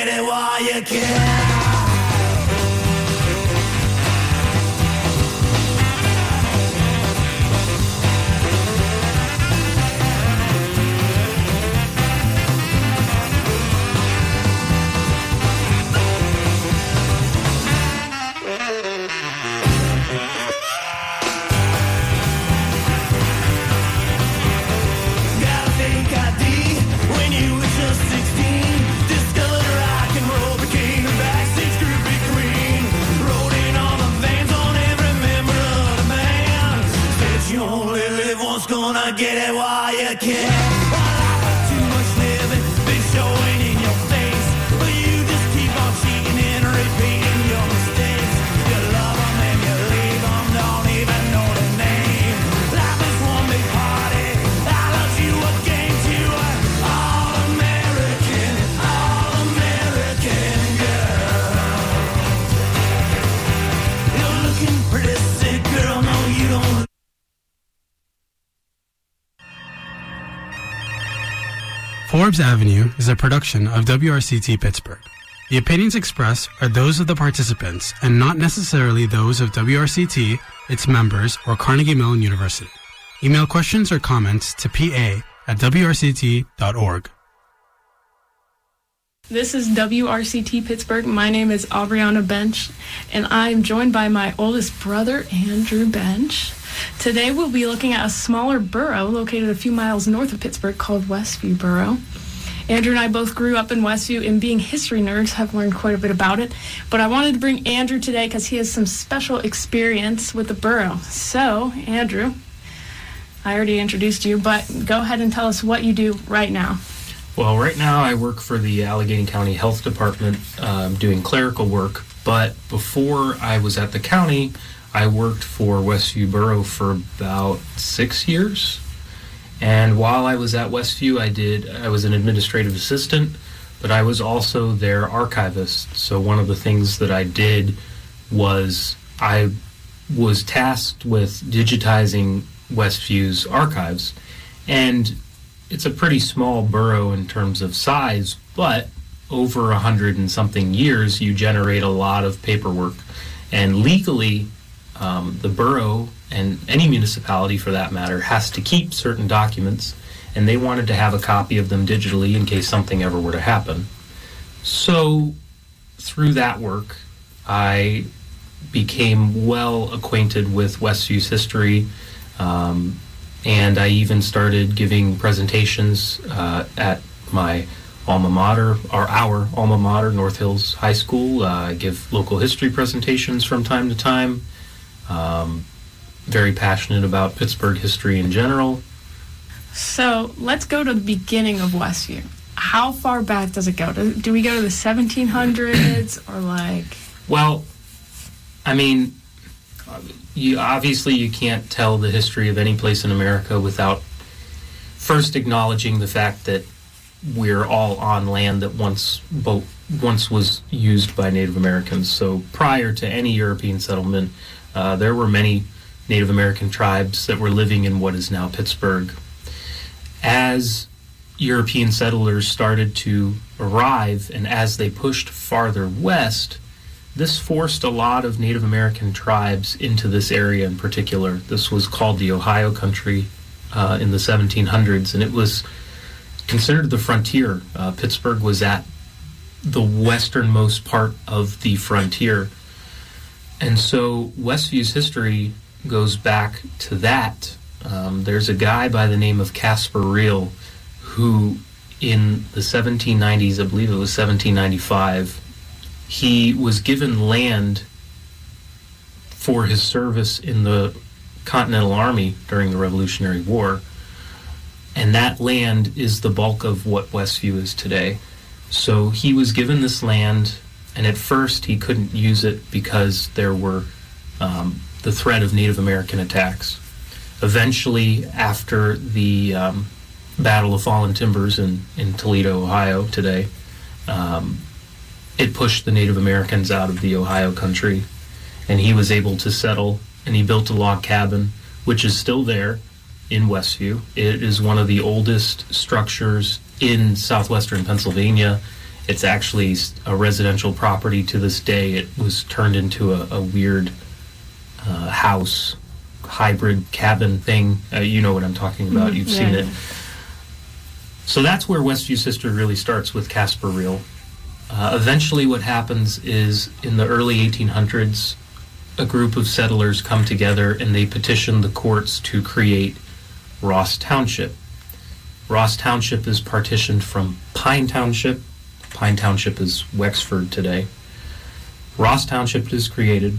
get it while you can. Gonna get it while you can. Too much living, been showing in your face, but you just keep on cheating and repeating your mistakes. You love them and you leave them, don't even know the name. Life is one big party, I love you a game to an all-American girl. You're looking pretty sick, girl, no you don't. Forbes Avenue is a production of WRCT Pittsburgh. The opinions expressed are those of the participants and not necessarily those of WRCT, its members, or Carnegie Mellon University. Email questions or comments to pa@wrct.org. This is WRCT Pittsburgh. My name is Aubriana Bench, and I am joined by my oldest brother, Andrew Bench. Today we'll be looking at a smaller borough located a few miles north of Pittsburgh called Westview Borough. Andrew and I both grew up in Westview, and being history nerds have learned quite a bit about it. But I wanted to bring Andrew today because he has some special experience with the borough. So, Andrew, I already introduced you, but go ahead and tell us what you do right now. Well, right now I work for the Allegheny County Health Department doing clerical work, but before I was at the county, I worked for Westview Borough for about 6 years. And while I was at Westview, I was an administrative assistant, but I was also their archivist. So one of the things that I did was I was tasked with digitizing Westview's archives. And it's a pretty small borough in terms of size, but over 100 and something years, you generate a lot of paperwork. And legally, the borough, and any municipality for that matter, has to keep certain documents, and they wanted to have a copy of them digitally in case something ever were to happen. So through that work, I became well acquainted with Westview's history, and I even started giving presentations at my alma mater, or our alma mater, North Hills High School. I give local history presentations from time to time. Very passionate about Pittsburgh history in general. So let's go to the beginning of Westview. How far back does it go? Do we go to the 1700s or like? Well, I mean, you can't tell the history of any place in America without first acknowledging the fact that we're all on land that once was used by Native Americans. So prior to any European settlement, there were many Native American tribes that were living in what is now Pittsburgh. As European settlers started to arrive, and as they pushed farther west, this forced a lot of Native American tribes into this area in particular. This was called the Ohio Country in the 1700s, and it was considered the frontier. Pittsburgh was at the westernmost part of the frontier. And so Westview's history goes back to that. There's a guy by the name of Casper Reel who in the 1790s, I believe it was 1795, he was given land for his service in the Continental Army during the Revolutionary War. And that land is the bulk of what Westview is today. So he was given this land, and at first he couldn't use it because there were the threat of Native American attacks. Eventually, after the Battle of Fallen Timbers in Toledo, Ohio today, it pushed the Native Americans out of the Ohio country, and he was able to settle, and he built a log cabin, which is still there in Westview. It is one of the oldest structures in southwestern Pennsylvania, It's actually a residential property to this day. It was turned into a weird house, hybrid cabin thing. You know what I'm talking about. You've seen it. So that's where Westview's history really starts, with Casper Reel. Eventually what happens is, in the early 1800s, a group of settlers come together and they petition the courts to create Ross Township. Ross Township is partitioned from Pine Township. Pine Township is Wexford today. Ross Township is created,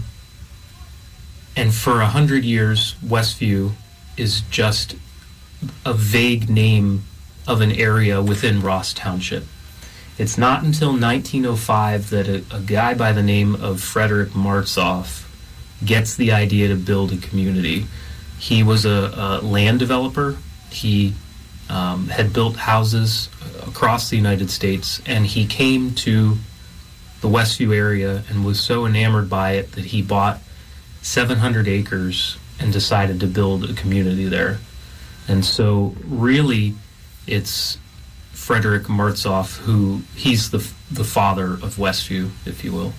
and for 100 years, Westview is just a vague name of an area within Ross Township. It's not until 1905 that a guy by the name of Frederick Martzoff gets the idea to build a community. He was a land developer. He had built houses across the United States, and he came to the Westview area and was so enamored by it that he bought 700 acres and decided to build a community there. And so really it's Frederick Martzoff he's the father of Westview, if you will.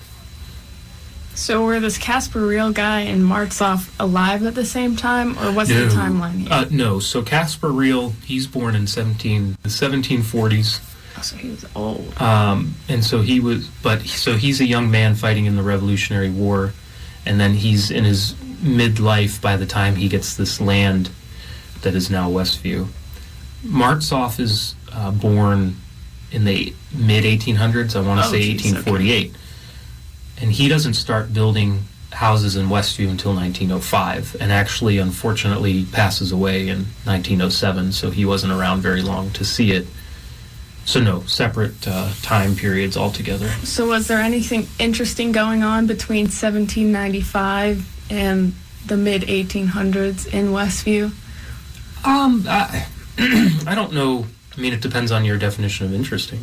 So were this Casper Reel guy and Martzoff alive at the same time, or what's the timeline here? No. So Casper Reel, he's born in the 1740s. Oh, so he was old. And so he's a young man fighting in the Revolutionary War, and then he's in his midlife by the time he gets this land that is now Westview. Martzoff is born in the mid-1800s, I want to say 1848. Okay. And he doesn't start building houses in Westview until 1905, and actually, unfortunately, passes away in 1907, so he wasn't around very long to see it. So no, separate time periods altogether. So was there anything interesting going on between 1795 and the mid-1800s in Westview? I don't know. I mean, it depends on your definition of interesting.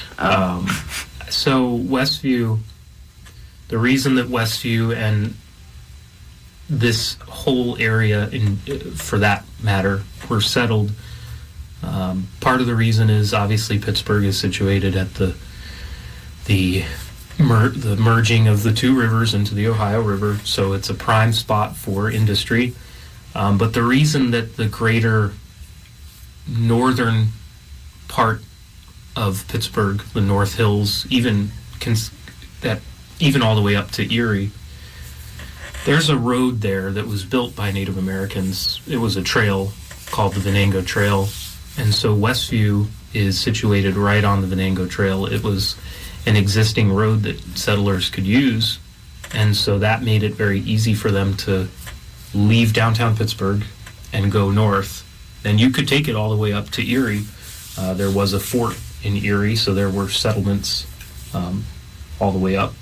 So Westview... The reason that Westview and this whole area, for that matter, were settled, part of the reason is obviously Pittsburgh is situated at the merging of the two rivers into the Ohio River, so it's a prime spot for industry. But the reason that the greater northern part of Pittsburgh, the North Hills, even all the way up to Erie, there's a road there that was built by Native Americans. It was a trail called the Venango Trail, and so Westview is situated right on the Venango Trail. It was an existing road that settlers could use, and so that made it very easy for them to leave downtown Pittsburgh and go north. And you could take it all the way up to Erie. There was a fort in Erie, so there were settlements all the way up.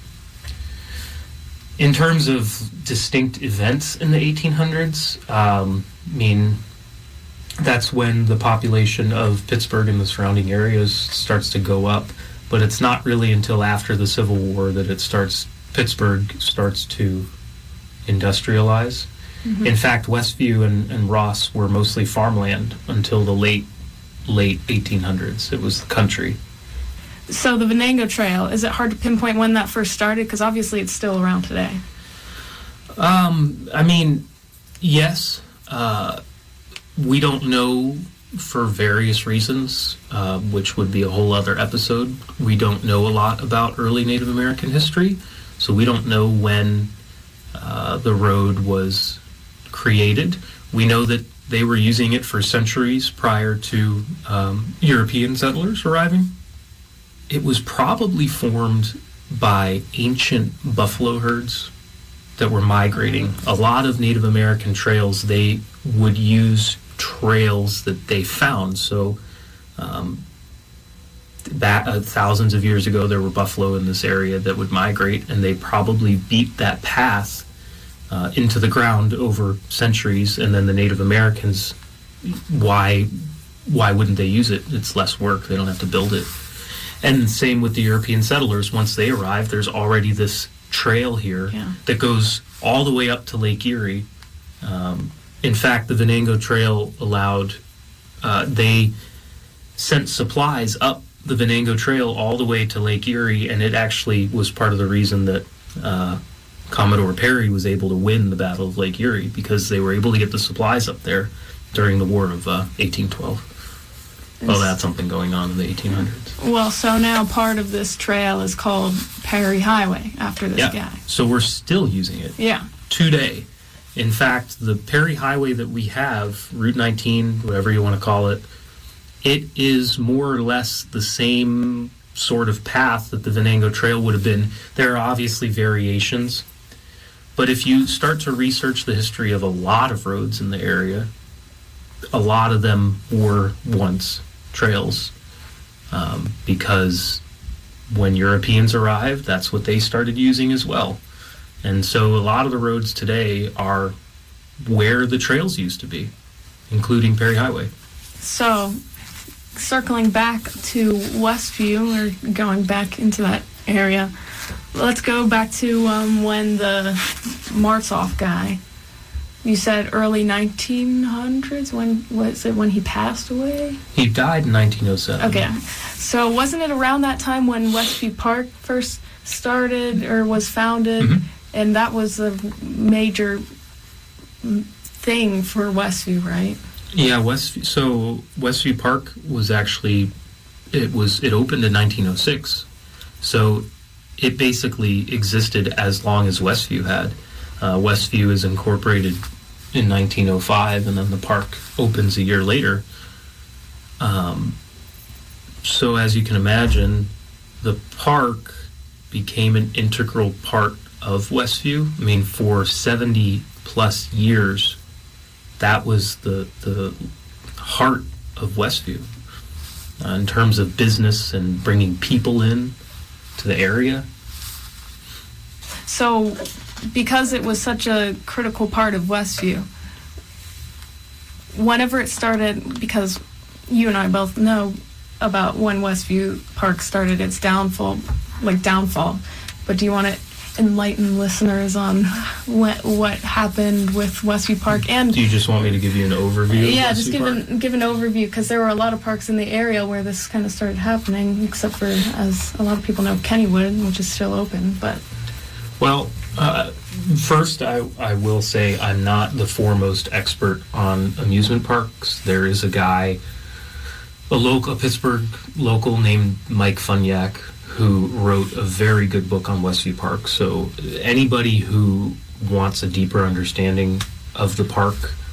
In terms of distinct events in the 1800s, that's when the population of Pittsburgh and the surrounding areas starts to go up, but it's not really until after the Civil War that Pittsburgh starts to industrialize. Mm-hmm. In fact, Westview and Ross were mostly farmland until the late 1800s. It was the country. So the Venango Trail, is it hard to pinpoint when that first started? Because obviously it's still around today. Yes. We don't know for various reasons, which would be a whole other episode. We don't know a lot about early Native American history, so we don't know when the road was created. We know that they were using it for centuries prior to European settlers arriving. It was probably formed by ancient buffalo herds that were migrating. A lot of Native American trails, they would use trails that they found. So thousands of years ago, there were buffalo in this area that would migrate, and they probably beat that path into the ground over centuries. And then the Native Americans, why wouldn't they use it? It's less work. They don't have to build it. And same with the European settlers. Once they arrived, there's already this trail here that goes all the way up to Lake Erie. In fact, the Venango Trail allowed, they sent supplies up the Venango Trail all the way to Lake Erie, and it actually was part of the reason that Commodore Perry was able to win the Battle of Lake Erie, because they were able to get the supplies up there during the War of 1812. Well, that's something going on in the 1800s. Well, so now part of this trail is called Perry Highway after this guy. So we're still using it today. In fact, the Perry Highway that we have, Route 19, whatever you want to call it, it is more or less the same sort of path that the Venango Trail would have been. There are obviously variations, but if you start to research the history of a lot of roads in the area, a lot of them were once trails, because when Europeans arrived, that's what they started using as well. And so a lot of the roads today are where the trails used to be, including Perry Highway. So, circling back to Westview, or going back into that area, let's go back to when the Martzoff guy, you said early 1900s, when he passed away? He died in 1907. Okay, so wasn't it around that time when Westview Park first started or was founded? Mm-hmm. And that was a major thing for Westview, right? Yeah, Westview Park was actually, it opened in 1906. So it basically existed as long as Westview had. Westview is incorporated in 1905, and then the park opens a year later. So as you can imagine, the park became an integral part of Westview. I mean, for 70 plus years, that was the heart of Westview in terms of business and bringing people in to the area. So, because it was such a critical part of Westview, whenever it started, because you and I both know about when Westview Park started its downfall, but do you want to enlighten listeners on what happened with Westview Park? And do you just want me to give you an overview? Yeah, of just give an overview, because there were a lot of parks in the area where this kind of started happening, except for, as a lot of people know, Kennywood, which is still open. But well, first I will say I'm not the foremost expert on amusement parks. There is a guy, a Pittsburgh local named Mike Funyak, who wrote a very good book on Westview Park. So anybody who wants a deeper understanding of the park,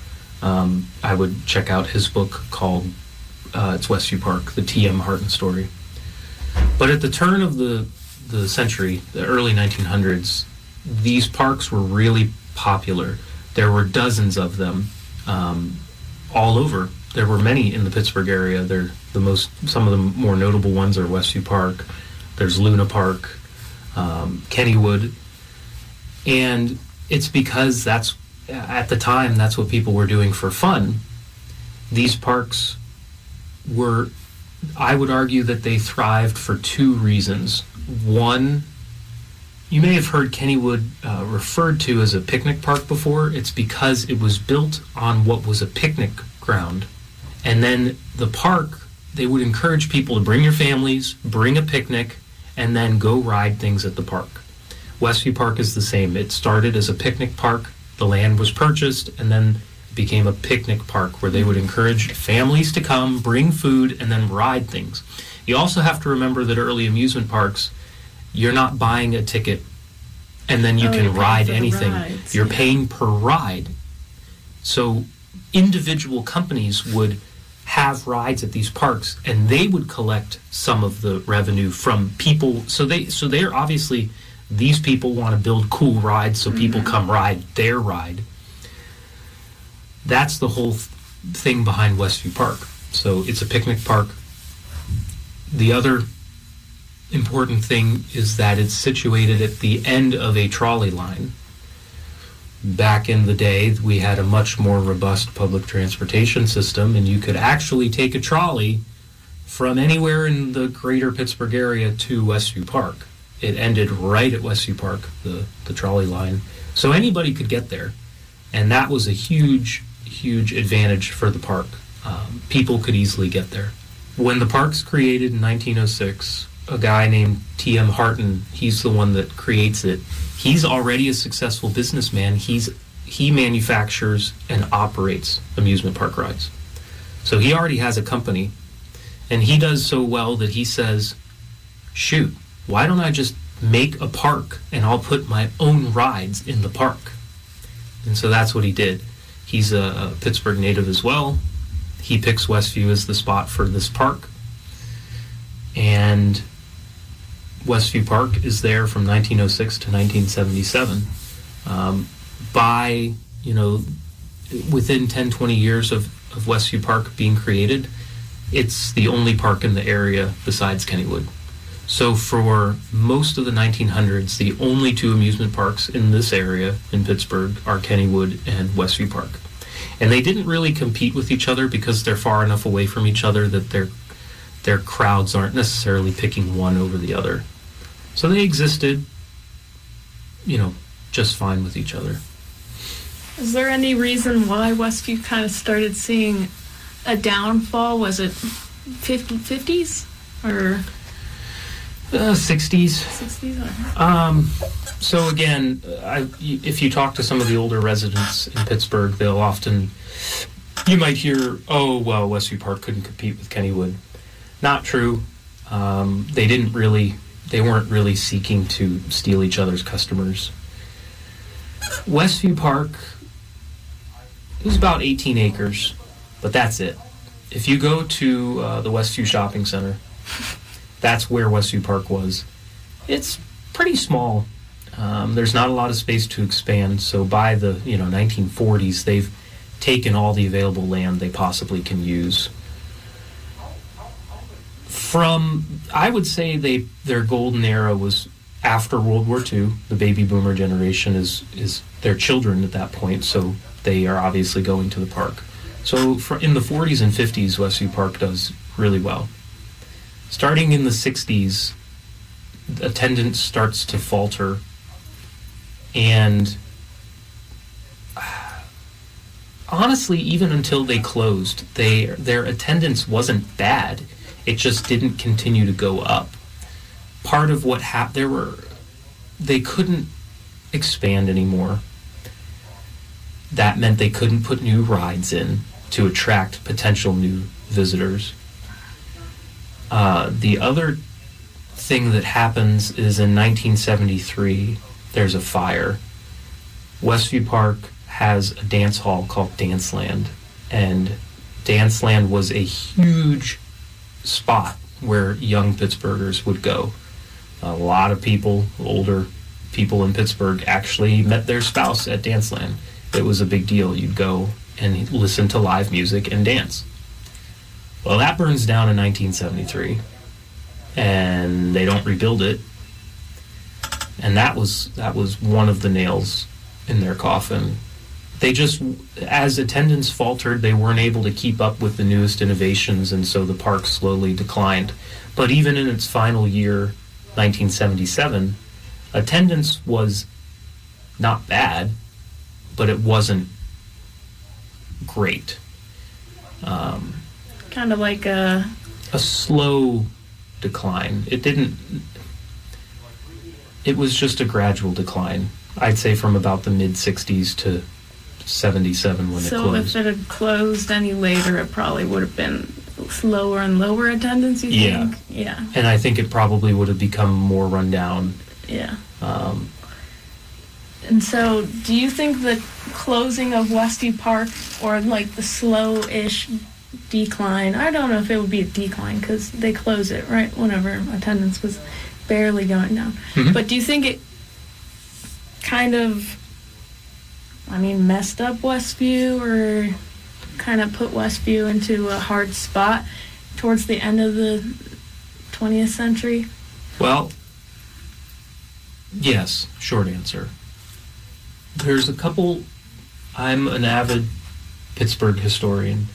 I would check out his book called it's Westview Park, the T.M. Harton Story. But at the turn of the century, the early 1900s, these parks were really popular. There were dozens of them all over. There were many in the Pittsburgh area. Some of the more notable ones are Westview Park. There's Luna Park, Kennywood, and it's because at the time that's what people were doing for fun. These parks were, I would argue that they thrived for two reasons. One, you may have heard Kennywood referred to as a picnic park before. It's because it was built on what was a picnic ground. And then the park, they would encourage people to bring your families, bring a picnic, and then go ride things at the park. Westview Park is the same. It started as a picnic park. The land was purchased, and then it became a picnic park where they would encourage families to come, bring food, and then ride things. You also have to remember that early amusement parks, you're not buying a ticket and then you can ride anything. You're paying per ride. So individual companies would have rides at these parks, and they would collect some of the revenue from people. So they're obviously, these people want to build cool rides, so people come ride their ride. That's the whole thing behind Westview Park. So it's a picnic park. The other important thing is that it's situated at the end of a trolley line. Back in the day, we had a much more robust public transportation system, and you could actually take a trolley from anywhere in the greater Pittsburgh area to Westview Park. It ended right at Westview Park, the trolley line. So anybody could get there, and that was a huge, huge advantage for the park. People could easily get there. When the park's created in 1906, a guy named T.M. Harton, he's the one that creates it. He's already a successful businessman. He manufactures and operates amusement park rides. So he already has a company, and he does so well that he says, shoot, why don't I just make a park and I'll put my own rides in the park? And so that's what he did. He's a Pittsburgh native as well. He picks Westview as the spot for this park. And Westview Park is there from 1906 to 1977. Within 10, 20 years of Westview Park being created, it's the only park in the area besides Kennywood. So for most of the 1900s, the only two amusement parks in this area in Pittsburgh are Kennywood and Westview Park. And they didn't really compete with each other because they're far enough away from each other that their crowds aren't necessarily picking one over the other. So they existed, just fine with each other. Is there any reason why Westview kind of started seeing a downfall? Was it 50s or 60s? 60s? So again, if you talk to some of the older residents in Pittsburgh, you might hear, oh, well, Westview Park couldn't compete with Kennywood. Not true. They weren't really seeking to steal each other's customers. Westview Park is about 18 acres, but that's it. If you go to the Westview Shopping Center, that's where Westview Park was. It's pretty small. There's not a lot of space to expand, so by the 1940s, they've taken all the available land they possibly can use. I would say their golden era was after World War II. The baby boomer generation is their children at that point, so they are obviously going to the park. So in the 40s and 50s, Westview Park does really well. Starting in the 60s, attendance starts to falter, and honestly, even until they closed, their attendance wasn't bad. It just didn't continue to go up. Part of what happened, they couldn't expand anymore. That meant they couldn't put new rides in to attract potential new visitors. The other thing that happens is in 1973, there's a fire. Westview Park has a dance hall called Danceland, and Danceland was a huge spot where young Pittsburghers would go. A lot of people, older people in Pittsburgh, actually met their spouse at Danceland. It was a big deal. You'd go and listen to live music and dance. Well, that burns down in 1973, and they don't rebuild it. And that was one of the nails in their coffin. They just, as attendance faltered, they weren't able to keep up with the newest innovations, and so the park slowly declined. But even in its final year, 1977, attendance was not bad, but it wasn't great. Kind of like a slow decline. It was just a gradual decline. I'd say from about the mid-60s to 77 when it closed. So if it had closed any later, it probably would have been slower and lower attendance, you think? Yeah. And I think it probably would have become more run down. Yeah. And so do you think the closing of Westview Park, or like the slow-ish decline, I don't know if it would be a decline because they close it right whenever attendance was barely going down. Mm-hmm. But do you think it kind of, messed up Westview, or kind of put Westview into a hard spot towards the end of the 20th century? Well, yes, short answer. There's a couple, I'm an avid Pittsburgh historian.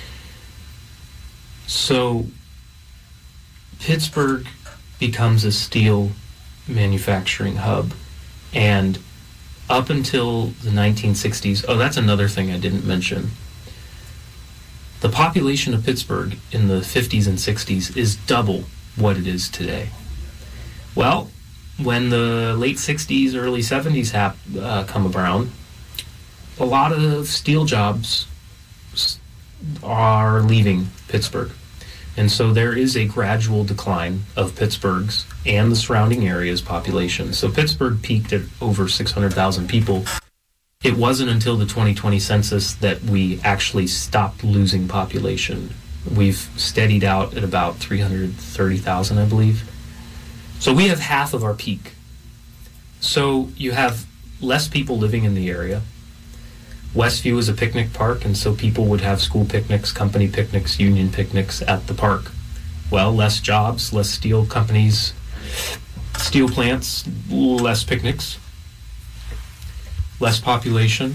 So Pittsburgh becomes a steel manufacturing hub, and up until the 1960s, that's another thing I didn't mention. The population of Pittsburgh in the 50s and 60s is double what it is today. Well, when the late 60s, early 70s come around, a lot of steel jobs are leaving Pittsburgh. And so there is a gradual decline of Pittsburgh's and the surrounding area's population. So Pittsburgh peaked at over 600,000 people. It wasn't until the 2020 census that we actually stopped losing population. We've steadied out at about 330,000, I believe. So we have half of our peak. So you have less people living in the area. Westview is a picnic park, and so people would have school picnics, company picnics, union picnics at the park. Well, less jobs, less steel companies, steel plants, less picnics, less population.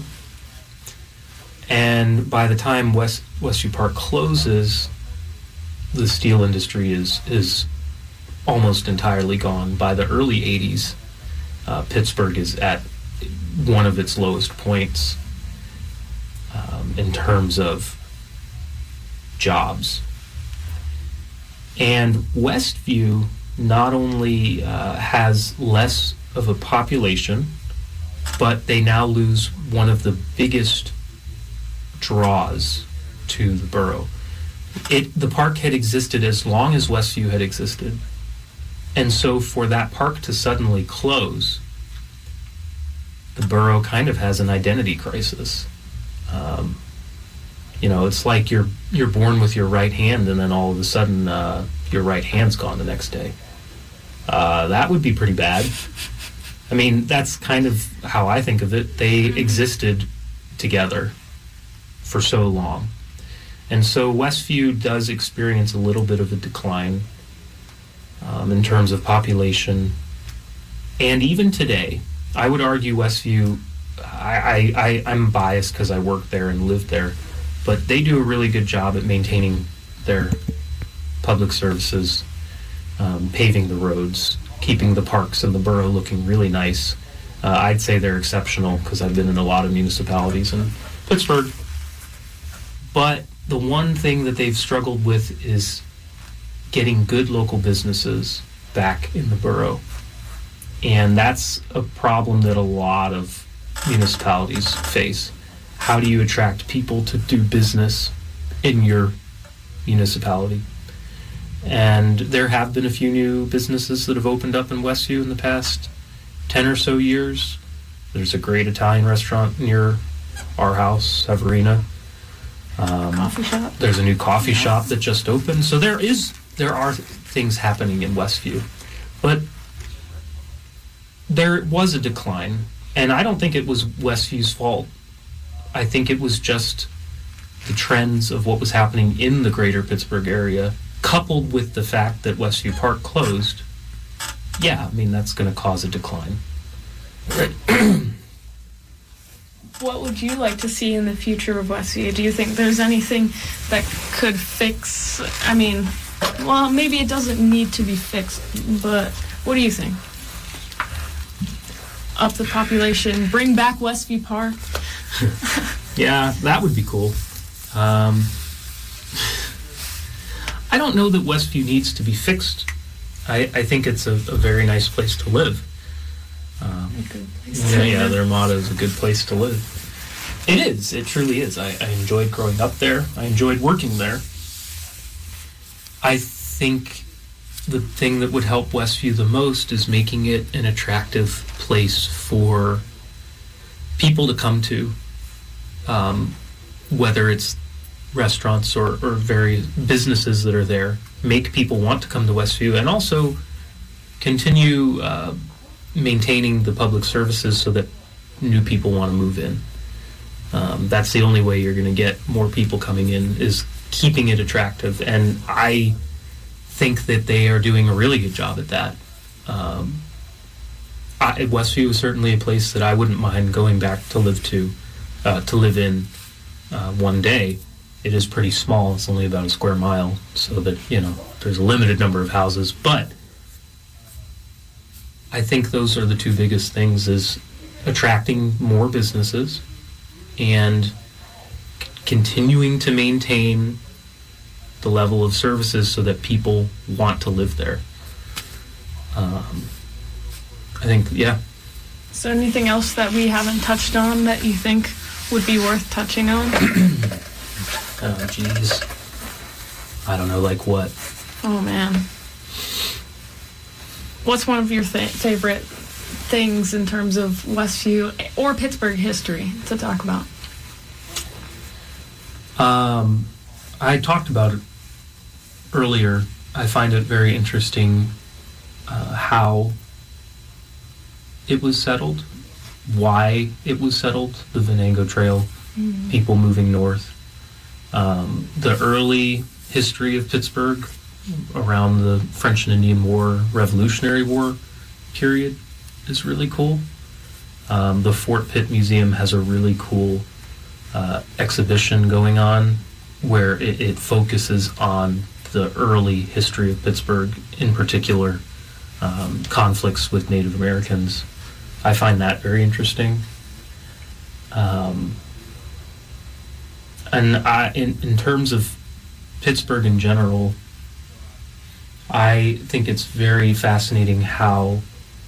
And by the time Westview Park closes, the steel industry is almost entirely gone. By the early 80s, Pittsburgh is at one of its lowest points in terms of jobs. And Westview not only has less of a population, but they now lose one of the biggest draws to the borough. The park had existed as long as Westview had existed. And so for that park to suddenly close, the borough kind of has an identity crisis. It's like you're born with your right hand, and then all of a sudden your right hand's gone the next day. That would be pretty bad. I mean, that's kind of how I think of it. They existed together for so long. And so Westview does experience a little bit of a decline in terms of population. And even today, I would argue Westview, I'm biased because I worked there and lived there, but they do a really good job at maintaining their public services, paving the roads, keeping the parks and the borough looking really nice. I'd say they're exceptional because I've been in a lot of municipalities in Pittsburgh. But the one thing that they've struggled with is getting good local businesses back in the borough. And that's a problem that a lot of municipalities face. How do you attract people to do business in your municipality? And there have been a few new businesses that have opened up in Westview in the past 10 or so years. There's a great Italian restaurant near our house, Severina. Coffee shop. There's a new coffee shop that just opened. So there are things happening in Westview. But there was a decline, and I don't think it was Westview's fault. I think it was just the trends of what was happening in the greater Pittsburgh area, coupled with the fact that Westview Park closed. Yeah, I mean, that's going to cause a decline. What would you like to see in the future of Westview? Do you think there's anything that could fix, maybe it doesn't need to be fixed, but what do you think? Up the population, bring back Westview Park? Yeah, that would be cool. I don't know that Westview needs to be fixed. I think it's a very nice place to live. Their motto is a good place to live. It is. It truly is. I enjoyed growing up there. I enjoyed working there. I think the thing that would help Westview the most is making it an attractive place for people to come to, whether it's restaurants or various businesses that are there. Make people want to come to Westview, and also continue maintaining the public services so that new people want to move in. That's the only way you're going to get more people coming in, is keeping it attractive. And I think that they are doing a really good job at that. Westview is certainly a place that I wouldn't mind going back to live in one day. It is pretty small. It's only about a square mile, so that, there's a limited number of houses. But I think those are the two biggest things, is attracting more businesses and continuing to maintain the level of services so that people want to live there. I think, yeah. Is there anything else that we haven't touched on that you think would be worth touching on? Oh, geez. I don't know, like what? Oh, man. What's one of your favorite things in terms of Westview or Pittsburgh history to talk about? I talked about it earlier. I find it very interesting how it was settled, why it was settled, the Venango Trail, people moving north. The early history of Pittsburgh around the French and Indian War, Revolutionary War period is really cool. The Fort Pitt Museum has a really cool exhibition going on where it focuses on the early history of Pittsburgh, in particular conflicts with Native Americans. I find that very interesting. And in terms of Pittsburgh in general, I think it's very fascinating how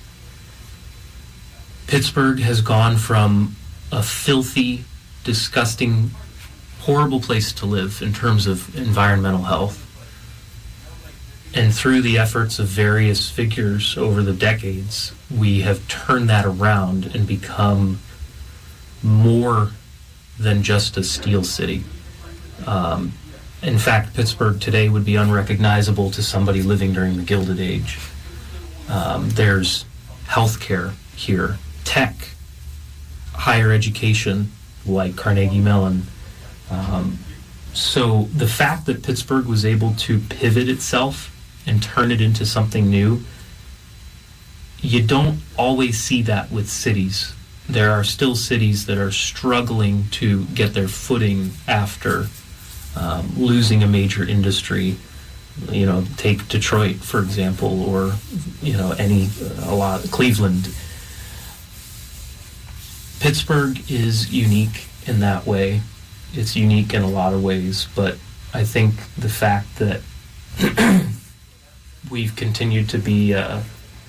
Pittsburgh has gone from a filthy, disgusting, horrible place to live in terms of environmental health. And through the efforts of various figures over the decades, we have turned that around and become more than just a steel city. In fact, Pittsburgh today would be unrecognizable to somebody living during the Gilded Age. There's healthcare here, tech, higher education like Carnegie Mellon. So the fact that Pittsburgh was able to pivot itself and turn it into something new, you don't always see that with cities. There are still cities that are struggling to get their footing after losing a major industry. You know, take Detroit, for example, or, you know, Cleveland. Pittsburgh is unique in that way. It's unique in a lot of ways, but I think the fact that we've continued to be a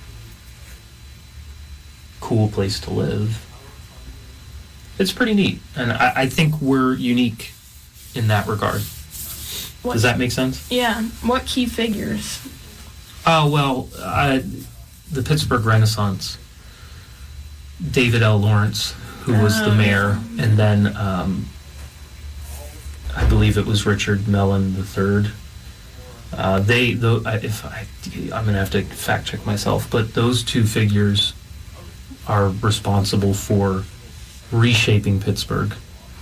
cool place to live, it's pretty neat. And I think we're unique in that regard. Does that make sense? Yeah. What key figures? Oh, well, the Pittsburgh Renaissance. David L. Lawrence, who was the mayor, and then I believe it was Richard Mellon III. I'm going to have to fact check myself, but those two figures are responsible for reshaping Pittsburgh,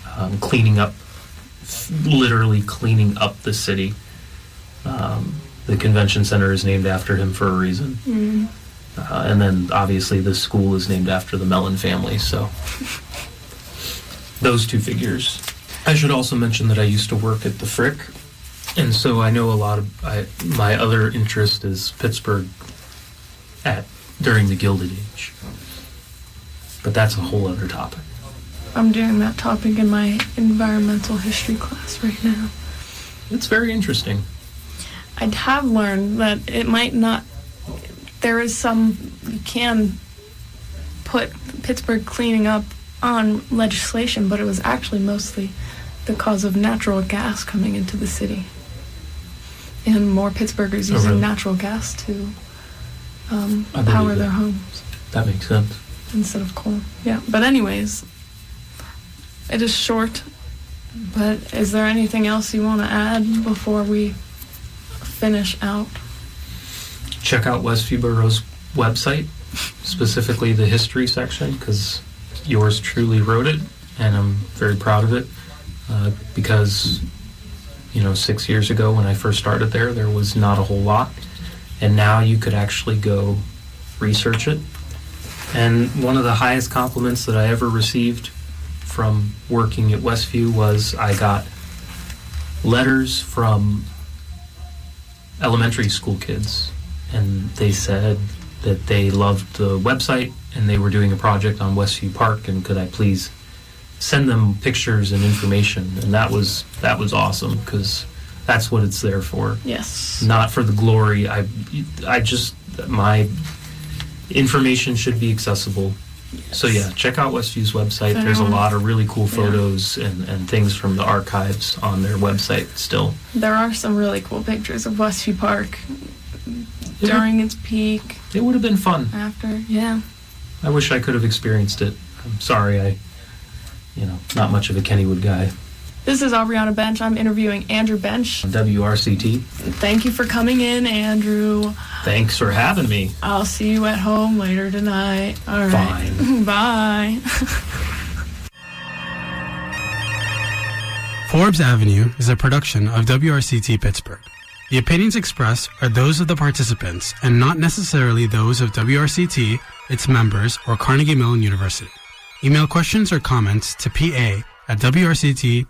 literally cleaning up the city. The convention center is named after him for a reason. And then obviously the school is named after the Mellon family, so those two figures. I should also mention that I used to work at the Frick, and so I know a lot of my other interest is Pittsburgh during the Gilded Age. But that's a whole other topic. I'm doing that topic in my environmental history class right now. It's very interesting. I have learned that it might not... There is you can put Pittsburgh cleaning up on legislation, but it was actually mostly because of natural gas coming into the city. And more Pittsburghers using natural gas to power their homes. That makes sense. Instead of coal. Yeah, but anyways, it is short, but is there anything else you want to add before we finish out? Check out Westview Borough's website, specifically the history section, because yours truly wrote it, and I'm very proud of it, because, 6 years ago when I first started there was not a whole lot, and now you could actually go research it. And one of the highest compliments that I ever received from working at Westview was I got letters from elementary school kids, and they said that they loved the website and they were doing a project on Westview Park, and could I please send them pictures and information, and that was awesome, because that's what it's there for. Yes. Not for the glory. I just, my information should be accessible. Yes. So yeah, check out Westview's website. There's a lot of really cool photos and things from the archives on their website still. There are some really cool pictures of Westview Park during its peak. It would have been fun. After, yeah. I wish I could have experienced it. I'm sorry, not much of a Kennywood guy. This is Aubriana Bench. I'm interviewing Andrew Bench. WRCT. Thank you for coming in, Andrew. Thanks for having me. I'll see you at home later tonight. All right. Fine. Bye. Forbes Avenue is a production of WRCT Pittsburgh. The opinions expressed are those of the participants and not necessarily those of WRCT, its members, or Carnegie Mellon University. Email questions or comments to pa@WRCT.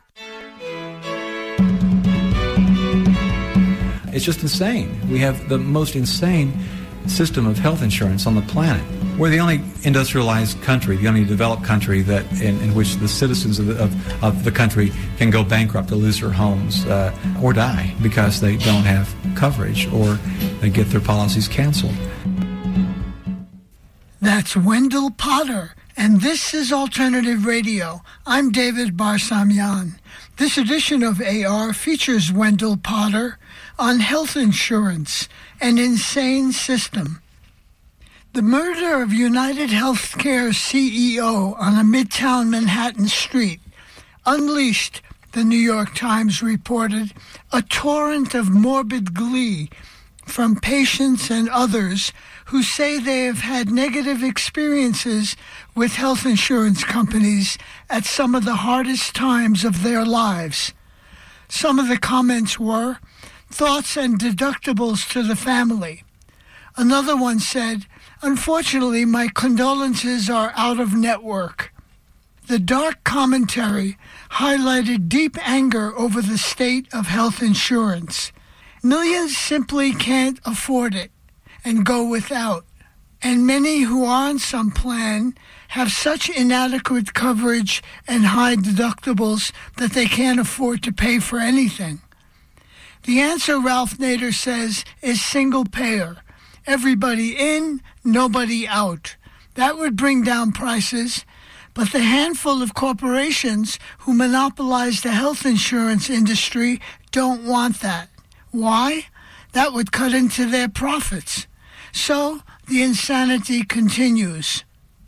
It's just insane. We have the most insane system of health insurance on the planet. We're the only industrialized country, the only developed country that in which the citizens of the country can go bankrupt or lose their homes or die because they don't have coverage or they get their policies canceled. That's Wendell Potter, and this is Alternative Radio. I'm David Barsamian. This edition of AR features Wendell Potter on health insurance, an insane system. The murder of United Healthcare CEO on a Midtown Manhattan street unleashed, the New York Times reported, a torrent of morbid glee from patients and others who say they have had negative experiences with health insurance companies at some of the hardest times of their lives. Some of the comments were, "Thoughts and deductibles to the family." Another one said, "Unfortunately, my condolences are out of network." The dark commentary highlighted deep anger over the state of health insurance. Millions simply can't afford it and go without. And many who are on some plan have such inadequate coverage and high deductibles that they can't afford to pay for anything. The answer, Ralph Nader says, is single payer. Everybody in, nobody out. That would bring down prices, but the handful of corporations who monopolize the health insurance industry don't want that. Why? That would cut into their profits. So the insanity continues.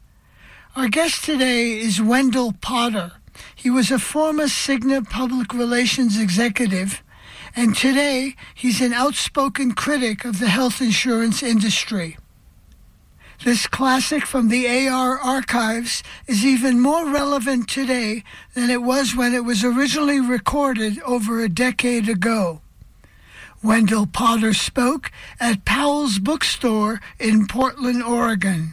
Our guest today is Wendell Potter. He was a former Cigna public relations executive, and today he's an outspoken critic of the health insurance industry. This classic from the AR archives is even more relevant today than it was when it was originally recorded over a decade ago. Wendell Potter spoke at Powell's Bookstore in Portland, Oregon.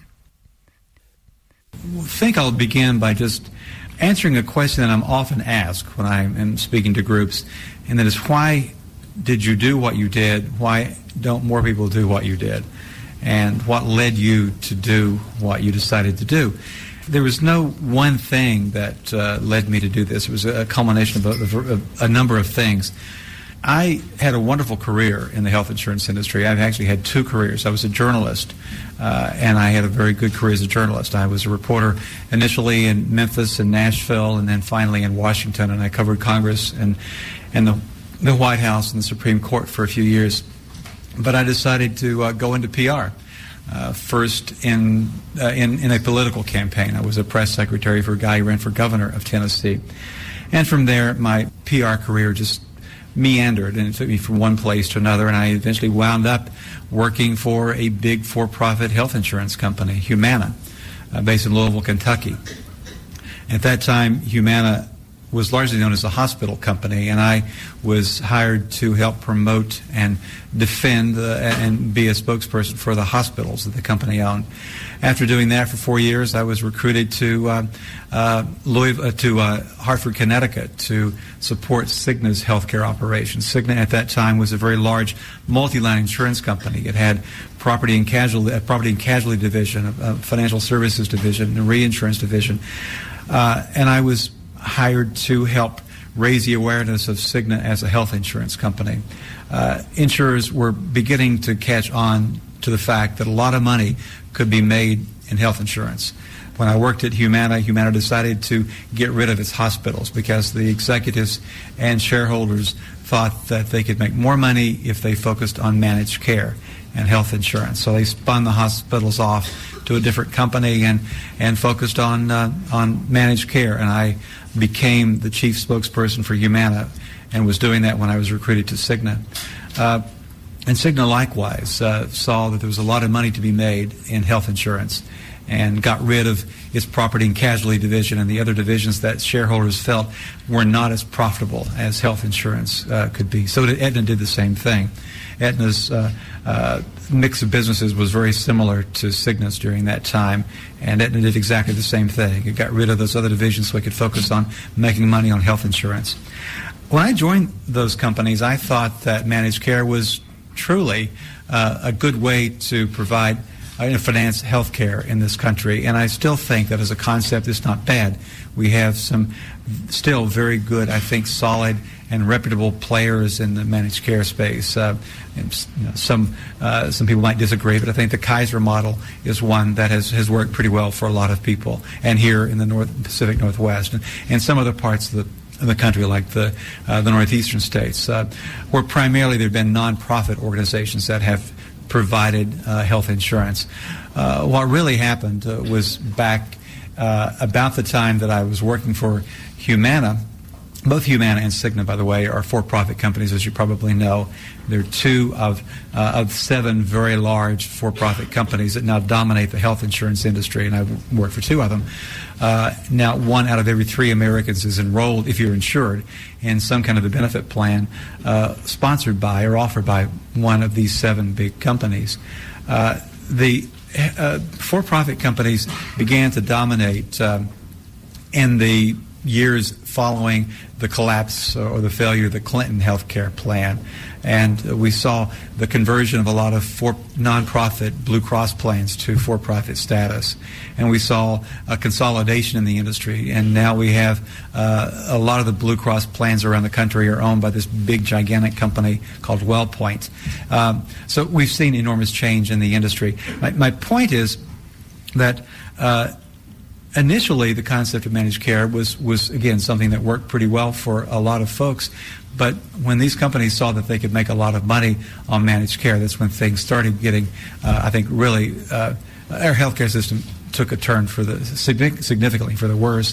I think I'll begin by just answering a question that I'm often asked when I am speaking to groups, and that is, why did you do what you did? Why don't more people do what you did? And what led you to do what you decided to do? There was no one thing that led me to do this. It was a culmination of a number of things. I had a wonderful career in the health insurance industry. I've actually had two careers. I was a journalist, and I had a very good career as a journalist. I was a reporter initially in Memphis and Nashville, and then finally in Washington, and I covered Congress and the White House and the Supreme Court for a few years. But I decided to go into PR. First in a political campaign. I was a press secretary for a guy who ran for governor of Tennessee. And from there, my PR career just meandered, and it took me from one place to another, and I eventually wound up working for a big for-profit health insurance company, Humana, based in Louisville, Kentucky. At that time, Humana was largely known as a hospital company, and I was hired to help promote and defend and be a spokesperson for the hospitals that the company owned. After doing that for 4 years, I was recruited to Hartford, Connecticut, to support Cigna's healthcare operations. Cigna at that time was a very large multi-line insurance company. It had a property and casualty division, a financial services division, a reinsurance division, and I was hired to help raise the awareness of Cigna as a health insurance company. Insurers were beginning to catch on to the fact that a lot of money could be made in health insurance. When I worked at Humana, Humana decided to get rid of its hospitals because the executives and shareholders thought that they could make more money if they focused on managed care and health insurance. So they spun the hospitals off to a different company and focused on managed care. And I became the chief spokesperson for Humana and was doing that when I was recruited to Cigna. And Cigna likewise saw that there was a lot of money to be made in health insurance and got rid of its property and casualty division and the other divisions that shareholders felt were not as profitable as health insurance could be. So Aetna did the same thing. Aetna's mix of businesses was very similar to Cigna's during that time, and Aetna did exactly the same thing. It got rid of those other divisions so it could focus on making money on health insurance. When I joined those companies, I thought that managed care was truly a good way to provide finance health care in this country, and I still think that as a concept it's not bad. We have some still very good, I think, solid and reputable players in the managed care space. Some people might disagree, but I think the Kaiser model is one that has worked pretty well for a lot of people, and here in the Pacific Northwest and some other parts of the country, like the northeastern states, where primarily there have been nonprofit organizations that have provided health insurance. What really happened was back about the time that I was working for Humana. Both Humana and Cigna, by the way, are for-profit companies, as you probably know. They're two of 7 very large for-profit companies that now dominate the health insurance industry, and I work for 2 of them. Now, 1 out of every 3 Americans is enrolled, if you're insured, in some kind of a benefit plan sponsored by or offered by one of these 7 big companies. The for-profit companies began to dominate in the years following the collapse or the failure of the Clinton health care plan. And we saw the conversion of a lot of nonprofit Blue Cross plans to for-profit status. And we saw a consolidation in the industry. And now we have a lot of the Blue Cross plans around the country are owned by this big, gigantic company called WellPoint. So we've seen enormous change in the industry. My point is that initially, the concept of managed care was again something that worked pretty well for a lot of folks. But when these companies saw that they could make a lot of money on managed care, that's when things started getting, I think, really, our healthcare system took a turn for significantly for the worse.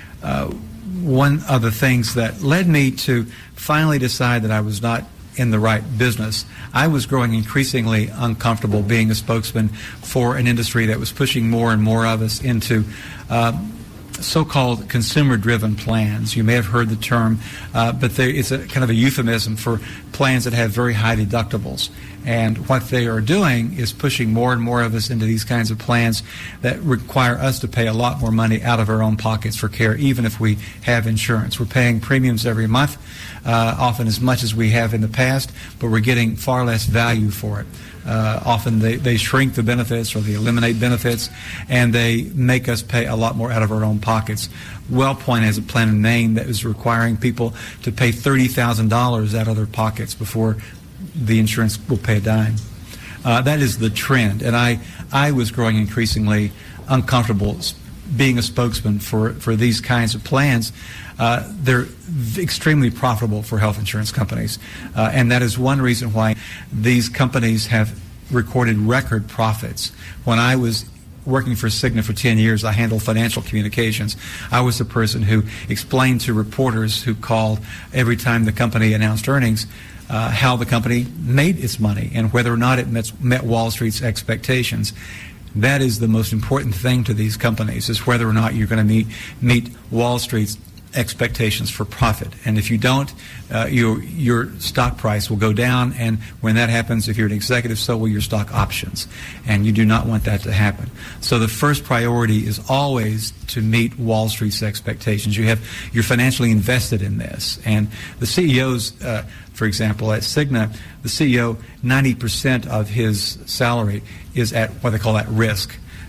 One of the things that led me to finally decide that I was not in the right business, I was growing increasingly uncomfortable being a spokesman for an industry that was pushing more and more of us into so-called consumer-driven plans. You may have heard the term, but it's a kind of a euphemism for plans that have very high deductibles. And what they are doing is pushing more and more of us into these kinds of plans that require us to pay a lot more money out of our own pockets for care, even if we have insurance. We're paying premiums every month, often as much as we have in the past, but we're getting far less value for it. Often they shrink the benefits or they eliminate benefits, and they make us pay a lot more out of our own pockets. WellPoint has a plan in Maine that is requiring people to pay $30,000 out of their pockets before the insurance will pay a dime. That is the trend, and I was growing increasingly uncomfortable being a spokesman for these kinds of plans. They're extremely profitable for health insurance companies, and that is one reason why these companies have recorded record profits. When I was working for Cigna for 10 years, I handled financial communications. I was the person who explained to reporters who called every time the company announced earnings how the company made its money and whether or not it met Wall Street's expectations. That is the most important thing to these companies, is whether or not you're going to meet Wall Street's expectations for profit. And if you don't, your stock price will go down, and when that happens, if you're an executive, so will your stock options. And you do not want that to happen. So the first priority is always to meet Wall Street's expectations. You're financially invested in this. And the CEOs, for example, at Cigna, the CEO, 90% of his salary is at what they call at risk.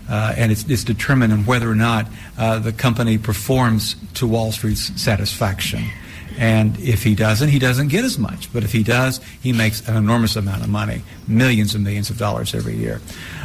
and it's determined on whether or not the company performs to Wall Street's satisfaction. And if he doesn't get as much. But if he does, he makes an enormous amount of money, millions and millions of dollars every year.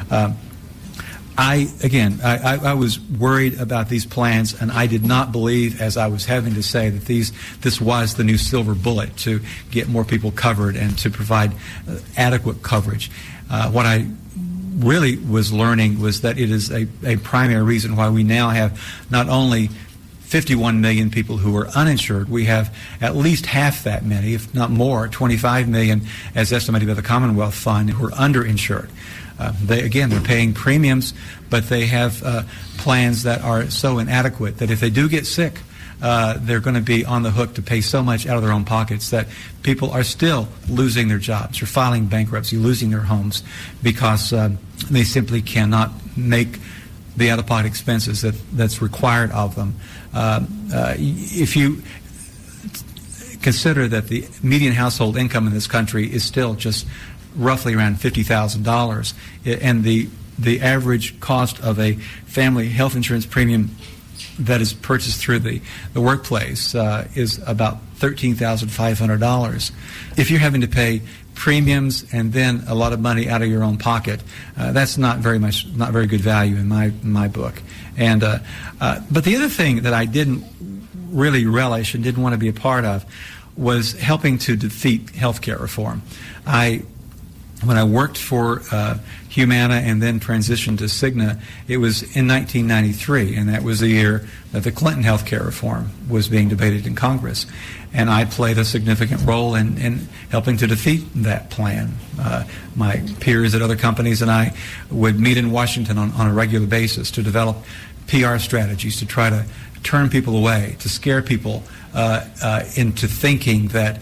I was worried about these plans, and I did not believe, as I was having to say, that this was the new silver bullet to get more people covered and to provide adequate coverage. What I really was learning was that it is a primary reason why we now have not only 51 million people who are uninsured. We have at least half that many, if not more, 25 million, as estimated by the Commonwealth Fund, who are underinsured. They're paying premiums, but they have plans that are so inadequate that if they do get sick, they're going to be on the hook to pay so much out of their own pockets that people are still losing their jobs or filing bankruptcy, losing their homes, because they simply cannot make the out-of-pocket expenses that's required of them. If you consider that the median household income in this country is still just roughly around $50,000, and the average cost of a family health insurance premium that is purchased through the workplace is about $13,500. If you're having to pay premiums and then a lot of money out of your own pocket, that's not very good value in my book. And but the other thing that I didn't really relish and didn't want to be a part of was helping to defeat healthcare reform. When I worked for Humana and then transitioned to Cigna, it was in 1993, and that was the year that the Clinton healthcare reform was being debated in Congress. And I played a significant role in helping to defeat that plan. My peers at other companies and I would meet in Washington on a regular basis to develop PR strategies to try to turn people away, to scare people into thinking that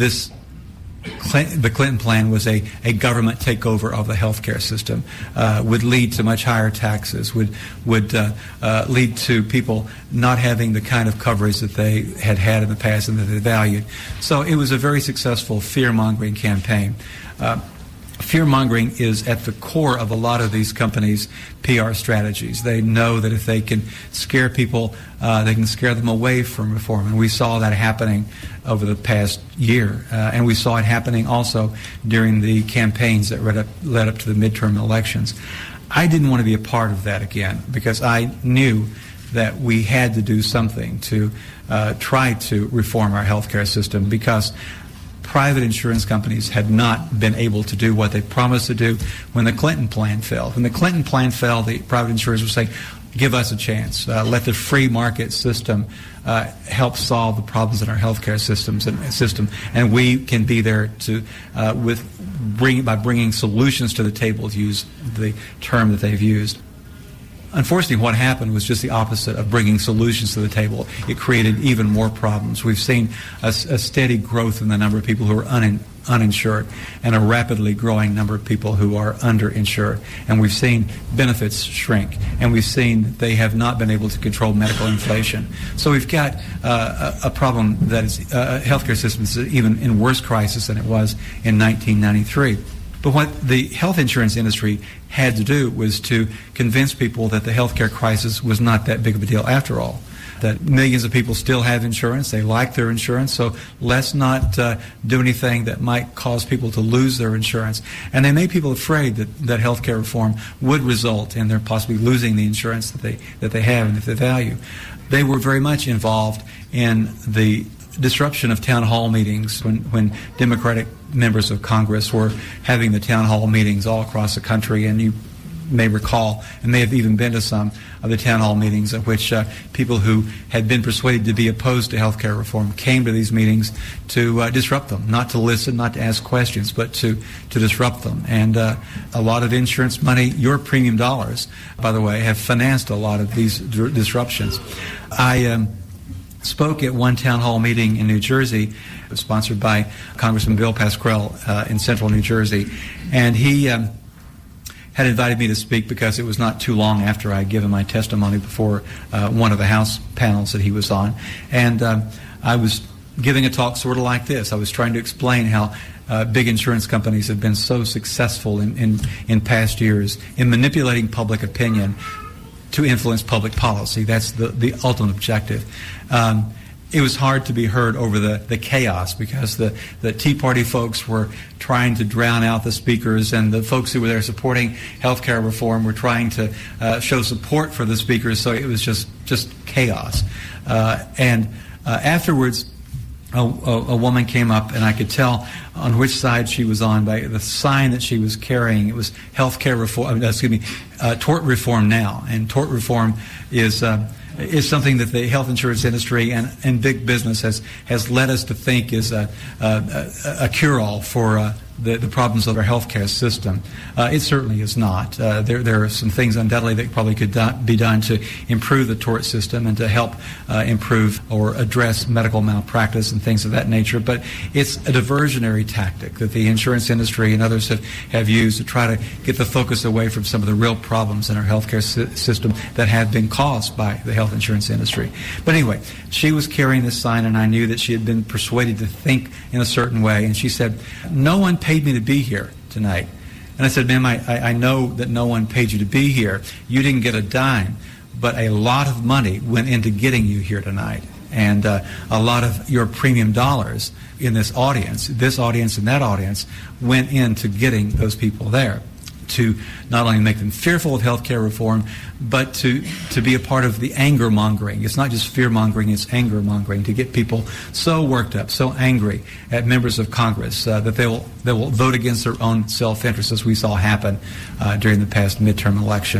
the Clinton plan was a government takeover of the healthcare system, would lead to much higher taxes, would lead to people not having the kind of coverage that they had in the past and that they valued. So it was a very successful fear-mongering campaign. Fear-mongering is at the core of a lot of these companies' PR strategies. They know that if they can scare people, they can scare them away from reform. And we saw that happening over the past year. And we saw it happening also during the campaigns that led up to the midterm elections. I didn't want to be a part of that again because I knew that we had to do something to try to reform our healthcare system, because private insurance companies had not been able to do what they promised to do when the Clinton plan failed. When the Clinton plan failed, the private insurers were saying, give us a chance. Let the free market system help solve the problems in our healthcare system, and we can be there to by bringing solutions to the table, to use the term that they've used. Unfortunately, what happened was just the opposite of bringing solutions to the table. It created even more problems. We've seen a steady growth in the number of people who are uninsured and a rapidly growing number of people who are underinsured. And we've seen benefits shrink. And we've seen that they have not been able to control medical inflation. So we've got a problem that is healthcare systems even in worse crisis than it was in 1993. But what the health insurance industry had to do was to convince people that the healthcare crisis was not that big of a deal after all. That millions of people still have insurance, they like their insurance, so let's not do anything that might cause people to lose their insurance. And they made people afraid that healthcare reform would result in their possibly losing the insurance that they have and that they value. They were very much involved in the disruption of town hall meetings when Democratic members of Congress were having the town hall meetings all across the country. And you may recall, and may have even been to some of the town hall meetings at which people who had been persuaded to be opposed to health care reform came to these meetings to disrupt them, not to listen, not to ask questions, but to disrupt them. And a lot of insurance money, your premium dollars, by the way, have financed a lot of these disruptions. I spoke at one town hall meeting in New Jersey, sponsored by Congressman Bill Pascrell in central New Jersey, and he had invited me to speak because it was not too long after I had given my testimony before one of the House panels that he was on. And I was giving a talk sort of like this. I was trying to explain how big insurance companies have been so successful in past years in manipulating public opinion to influence public policy. That's the ultimate objective. It was hard to be heard over the chaos because the Tea Party folks were trying to drown out the speakers, and the folks who were there supporting health care reform were trying to show support for the speakers, so it was just chaos. And afterwards, a woman came up, and I could tell on which side she was on by the sign that she was carrying. It was health care reform, tort reform now. And tort reform is something that the health insurance industry and big business has led us to think is a cure-all for the problems of our healthcare system. It certainly is not. There are some things undoubtedly that probably could be done to improve the tort system and to help improve or address medical malpractice and things of that nature. But it's a diversionary tactic that the insurance industry and others have used to try to get the focus away from some of the real problems in our healthcare system that have been caused by the health insurance industry. But anyway, she was carrying this sign, and I knew that she had been persuaded to think in a certain way. And she said, "No one paid me to be here tonight." And I said, "Ma'am, I know that no one paid you to be here. You didn't get a dime, but a lot of money went into getting you here tonight. And a lot of your premium dollars in this audience and that audience went into getting those people there, to not only make them fearful of health care reform, but to be a part of the anger mongering. It's not just fear mongering, it's anger mongering, to get people so worked up, so angry at members of Congress that they will vote against their own self-interest, as we saw happen during the past midterm election.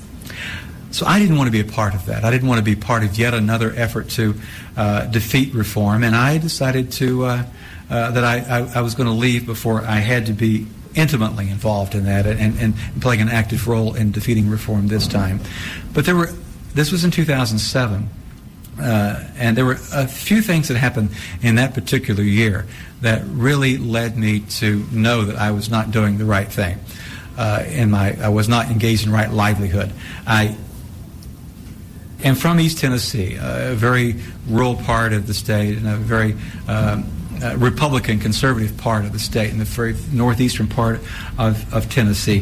So I didn't want to be a part of that. I didn't want to be part of yet another effort to defeat reform, and I decided that I was going to leave before I had to be intimately involved in that and playing an active role in defeating reform this time. But this was in 2007, and there were a few things that happened in that particular year that really led me to know that I was not doing the right thing. I was not engaged in right livelihood. I am from East Tennessee, a very rural part of the state, and a very Republican conservative part of the state, in the very northeastern part of Tennessee.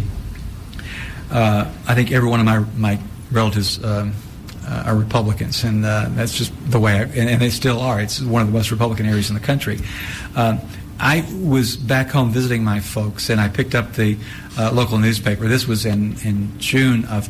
I think every one of my relatives are Republicans, and that's just the way and they still are. It's one of the most Republican areas in the country. I was back home visiting my folks, and I picked up the local newspaper. This was in June of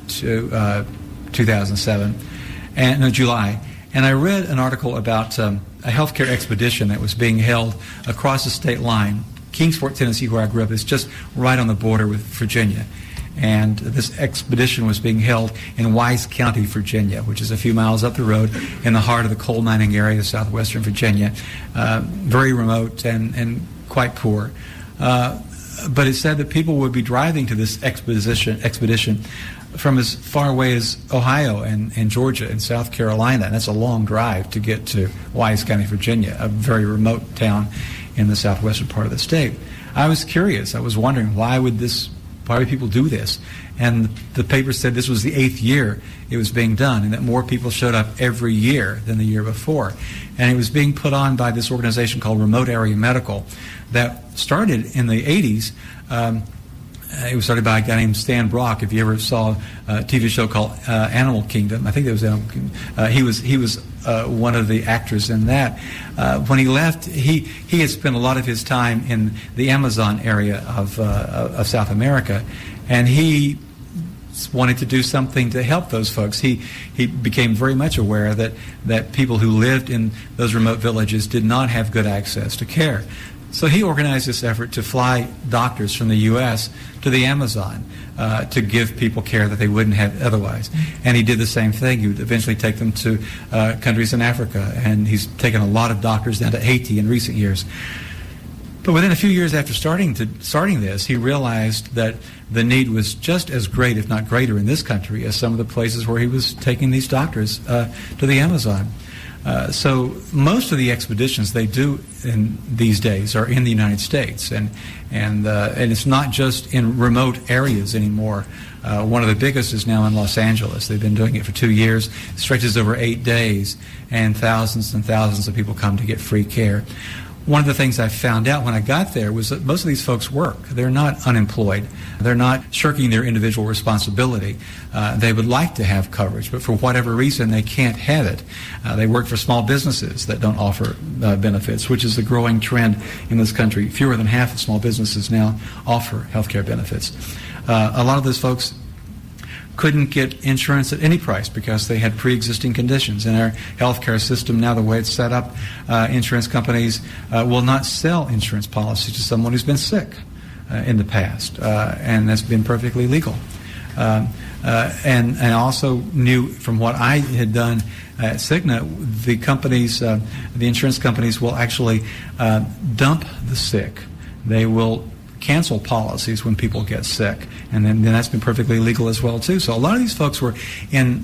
2007, and July. And I read an article about a healthcare expedition that was being held across the state line. Kingsport, Tennessee, where I grew up, is just right on the border with Virginia. And this expedition was being held in Wise County, Virginia, which is a few miles up the road in the heart of the coal mining area of southwestern Virginia. Very remote and quite poor. But it said that people would be driving to this expedition from as far away as Ohio and Georgia and South Carolina. And that's a long drive to get to Wise County, Virginia, a very remote town in the southwestern part of the state. I was curious. I was wondering, why would people do this? And the paper said this was the 8th year it was being done, and that more people showed up every year than the year before. And it was being put on by this organization called Remote Area Medical that started in the 80s. It was started by a guy named Stan Brock. If you ever saw a TV show called Animal Kingdom, I think it was Animal Kingdom. He was one of the actors in that. When he left, he had spent a lot of his time in the Amazon area of South America, and he wanted to do something to help those folks. He became very much aware that people who lived in those remote villages did not have good access to care. So he organized this effort to fly doctors from the U.S. to the Amazon to give people care that they wouldn't have otherwise. And he did the same thing. He would eventually take them to countries in Africa, and he's taken a lot of doctors down to Haiti in recent years. But within a few years after starting this, he realized that the need was just as great, if not greater, in this country as some of the places where he was taking these doctors to the Amazon. So most of the expeditions they do in these days are in the United States, and it's not just in remote areas anymore. One of the biggest is now in Los Angeles. They've been doing it for 2 years. It stretches over 8 days, and thousands of people come to get free care. One of the things I found out when I got there was that most of these folks work. They're not unemployed. They're not shirking their individual responsibility. They would like to have coverage, but for whatever reason, they can't have it. They work for small businesses that don't offer benefits, which is the growing trend in this country. Fewer than half of small businesses now offer health care benefits. A lot of those folks couldn't get insurance at any price because they had pre-existing conditions. In our healthcare system now, the way it's set up, insurance companies will not sell insurance policies to someone who's been sick in the past, and that's been perfectly legal. And I also knew from what I had done at Cigna, the companies, the insurance companies will actually dump the sick. They will cancel policies when people get sick, and then that's been perfectly legal as well too. So a lot of these folks were in,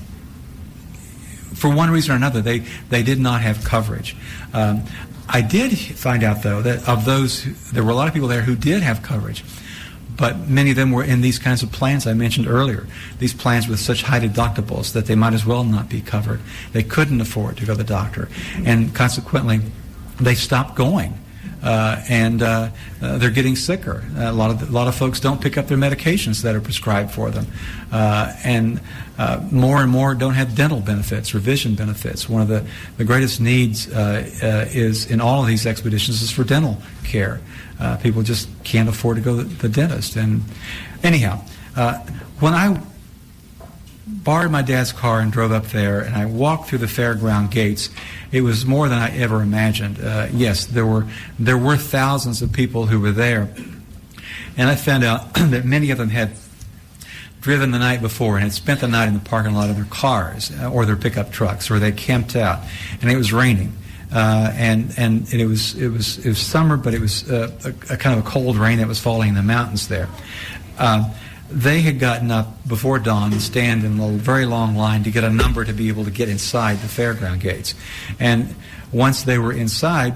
for one reason or another, they did not have coverage. I did find out though that of those, there were a lot of people there who did have coverage, but many of them were in these kinds of plans I mentioned earlier, these plans with such high deductibles that they might as well not be covered. They couldn't afford to go to the doctor, and consequently they stopped going. And they're getting sicker. A lot of folks don't pick up their medications that are prescribed for them, and more don't have dental benefits or vision benefits. One of the greatest needs is in all of these expeditions is for dental care. People just can't afford to go to the dentist. And anyhow, when I borrowed my dad's car and drove up there, and I walked through the fairground gates, it was more than I ever imagined. Yes, there were thousands of people who were there, and I found out that many of them had driven the night before and had spent the night in the parking lot of their cars or their pickup trucks, or they camped out, and it was raining. And it was summer, but it was a kind of a cold rain that was falling in the mountains there. They had gotten up before dawn and stand in a very long line to get a number to be able to get inside the fairground gates. And once they were inside,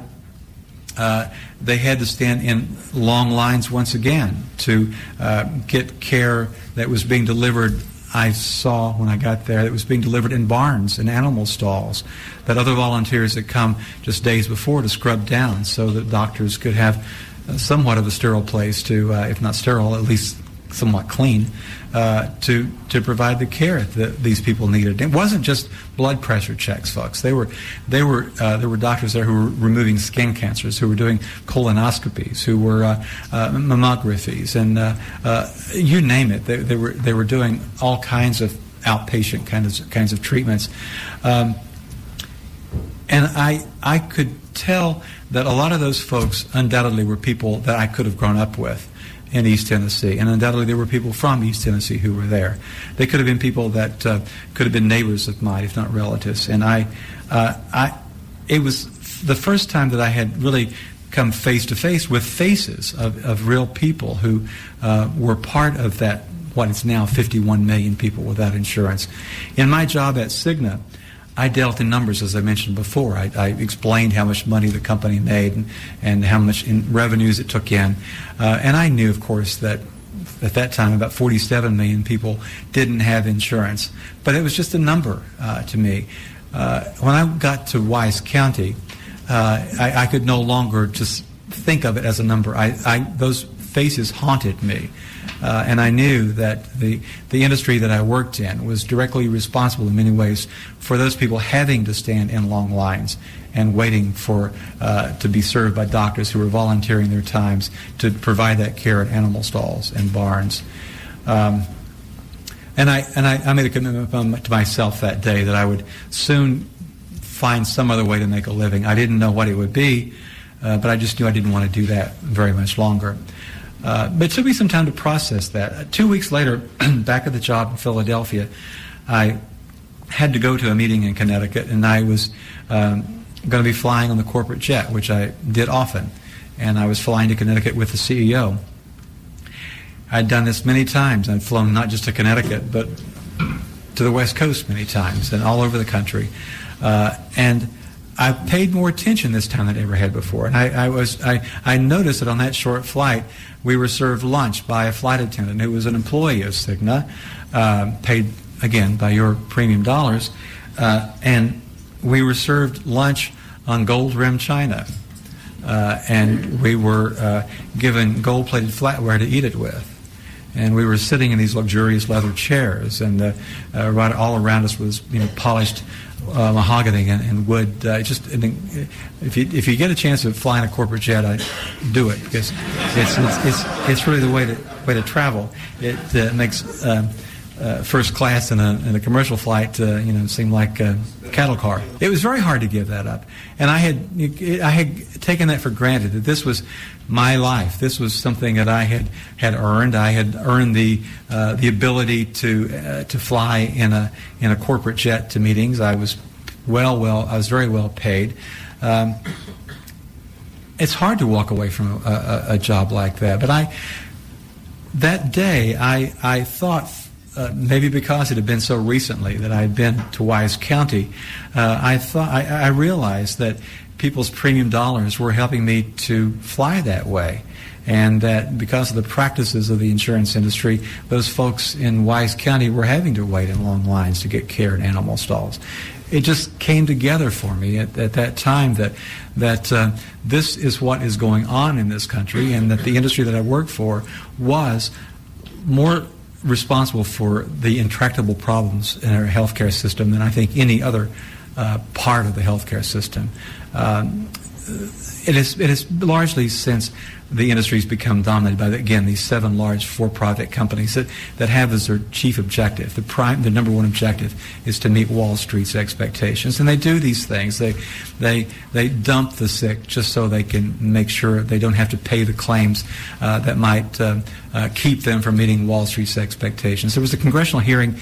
they had to stand in long lines once again to get care that was being delivered. I saw when I got there that it was being delivered in barns and animal stalls that other volunteers had come just days before to scrub down so that doctors could have somewhat of a sterile place to, if not sterile, at least somewhat clean, to provide the care that these people needed. It wasn't just blood pressure checks, folks. There were doctors there who were removing skin cancers, who were doing colonoscopies, who were mammographies, and you name it. They were doing all kinds of outpatient kinds of treatments, and I could tell that a lot of those folks undoubtedly were people that I could have grown up with in East Tennessee, and undoubtedly there were people from East Tennessee who were there. They could have been people that could have been neighbors of mine, if not relatives. And it was the first time that I had really come face to face with faces of real people who were part of that, what is now 51 million people without insurance. In my job at Cigna, I dealt in numbers, as I mentioned before. I explained how much money the company made and how much in revenues it took in. And I knew, of course, that at that time about 47 million people didn't have insurance. But it was just a number to me. When I got to Wise County, I could no longer just think of it as a number. Those faces haunted me. And I knew that the industry that I worked in was directly responsible in many ways for those people having to stand in long lines and waiting for to be served by doctors who were volunteering their times to provide that care at animal stalls and barns. And I made a commitment to myself that day that I would soon find some other way to make a living. I didn't know what it would be, but I just knew I didn't want to do that very much longer. But it took me some time to process that. 2 weeks later, back at the job in Philadelphia, I had to go to a meeting in Connecticut, and I was going to be flying on the corporate jet, which I did often. And I was flying to Connecticut with the CEO. I'd done this many times. I'd flown not just to Connecticut, but to the West Coast many times and all over the country. And I paid more attention this time than I ever had before. And I noticed that on that short flight, we were served lunch by a flight attendant who was an employee of Cigna, paid, again, by your premium dollars. And we were served lunch on gold-rimmed china. And we were given gold-plated flatware to eat it with. And we were sitting in these luxurious leather chairs, and right all around us was, polished mahogany and wood. If you get a chance of flying a corporate jet, do it, because it's really the way to travel. It makes first class in a commercial flight seem like a cattle car. It was very hard to give that up, and I had taken that for granted, that this was my life. This was something that I had earned. I had earned the ability to fly in a corporate jet to meetings. I was I was very well paid. It's hard to walk away from a job like that. But that day I thought, maybe because it had been so recently that I had been to Wise County, I realized that people's premium dollars were helping me to fly that way, and that because of the practices of the insurance industry, those folks in Wise County were having to wait in long lines to get care in animal stalls. It just came together for me at that time that this is what is going on in this country, and that the industry that I worked for was more responsible for the intractable problems in our healthcare system than I think any other part of the healthcare system. It is largely, since the industry has become dominated by, these 7 large for-profit companies that have as their chief objective, the number one objective, is to meet Wall Street's expectations. And they do these things. They dump the sick just so they can make sure they don't have to pay the claims that might keep them from meeting Wall Street's expectations. There was a congressional hearing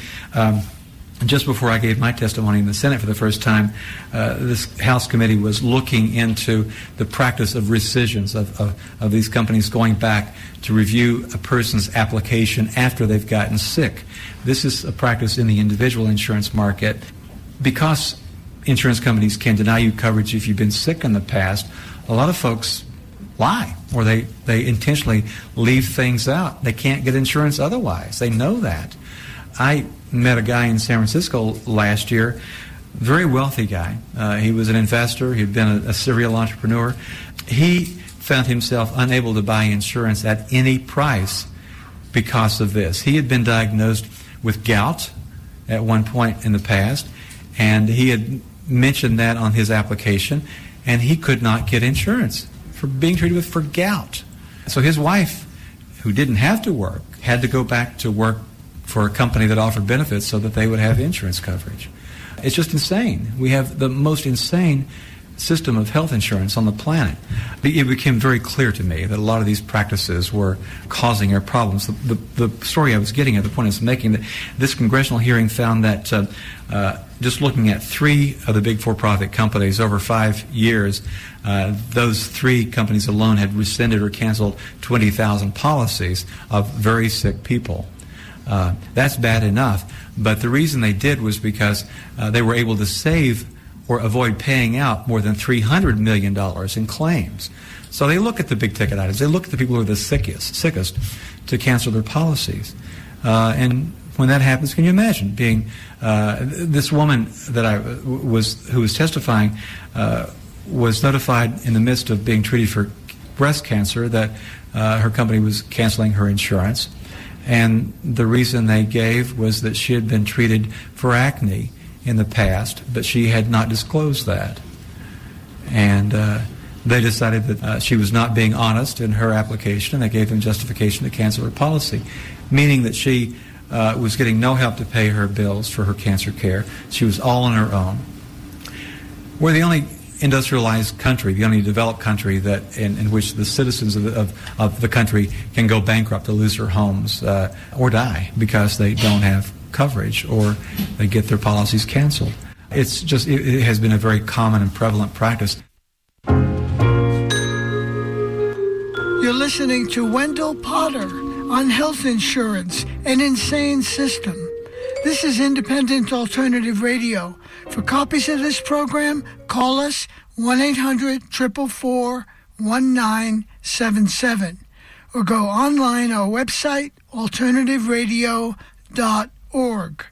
just before I gave my testimony in the Senate for the first time. This House committee was looking into the practice of rescissions of these companies going back to review a person's application after they've gotten sick. This is a practice in the individual insurance market. Because insurance companies can deny you coverage if you've been sick in the past, a lot of folks lie, or they intentionally leave things out. They can't get insurance otherwise. They know that. I met a guy in San Francisco last year, very wealthy guy. He was an investor. He'd been a serial entrepreneur. He found himself unable to buy insurance at any price because of this. He had been diagnosed with gout at one point in the past, and he had mentioned that on his application, and he could not get insurance for being treated for gout. So his wife, who didn't have to work, had to go back to work for a company that offered benefits so that they would have insurance coverage. It's just insane. We have the most insane system of health insurance on the planet. It became very clear to me that a lot of these practices were causing our problems. The story I was getting at, the point I was making, that this congressional hearing found that just looking at 3 of the big for-profit companies over 5 years, those 3 companies alone had rescinded or canceled 20,000 policies of very sick people. That's bad enough, but the reason they did was because they were able to save or avoid paying out more than $300 million in claims. So they look at the big ticket items. They look at the people who are the sickest to cancel their policies. And when that happens, can you imagine being this woman that who was testifying was notified in the midst of being treated for breast cancer that her company was canceling her insurance. And the reason they gave was that she had been treated for acne in the past, but she had not disclosed that. And they decided that she was not being honest in her application, and they gave them justification to cancel her policy, meaning that she was getting no help to pay her bills for her cancer care. She was all on her own. We're the only industrialized country, the only developed country that in which the citizens of the country can go bankrupt or lose their homes or die because they don't have coverage or they get their policies canceled. It's just, it has been a very common and prevalent practice. You're listening to Wendell Potter on health insurance, an insane system. This is Independent Alternative Radio. For copies of this program, Call us 1-800-444-1977 or go online our website, alternativeradio.org.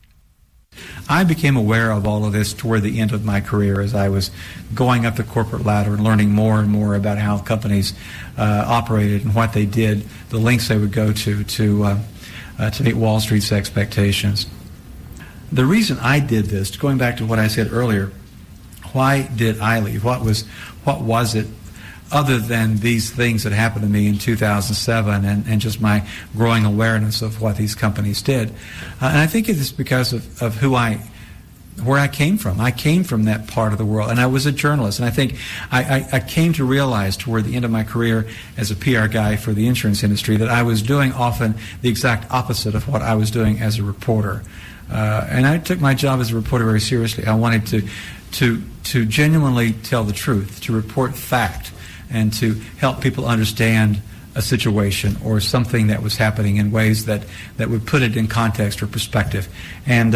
I became aware of all of this toward the end of my career as I was going up the corporate ladder and learning more and more about how companies operated and what they did, the lengths they would go to meet Wall Street's expectations. The reason I did this, going back to what I said earlier, why did I leave? What was it other than these things that happened to me in 2007 and just my growing awareness of what these companies did? And I think it is because of where I came from. I came from that part of the world, and I was a journalist. And I think I came to realize toward the end of my career as a PR guy for the insurance industry that I was doing often the exact opposite of what I was doing as a reporter. And I took my job as a reporter very seriously. I wanted to genuinely tell the truth, to report fact, and to help people understand a situation or something that was happening in ways that would put it in context or perspective. And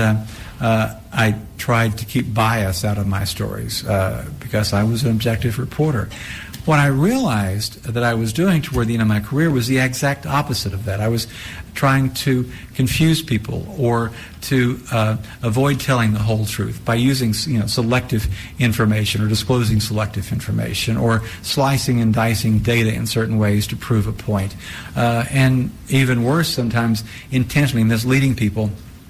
I tried to keep bias out of my stories because I was an objective reporter. What I realized that I was doing toward the end of my career was the exact opposite of that. I was trying to confuse people or to avoid telling the whole truth by using selective information or disclosing selective information or slicing and dicing data in certain ways to prove a point. And even worse, sometimes intentionally misleading people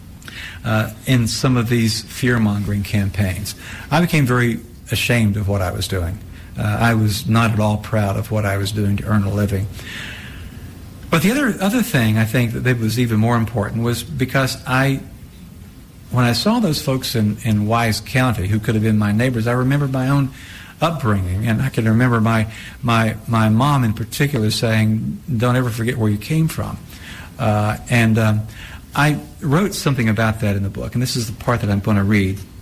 in some of these fear-mongering campaigns. I became very ashamed of what I was doing. I was not at all proud of what I was doing to earn a living. But the other thing I think that was even more important was because when I saw those folks in Wise County who could have been my neighbors, I remembered my own upbringing, and I can remember my mom in particular saying, "Don't ever forget where you came from." I wrote something about that in the book, and this is the part that I'm going to read.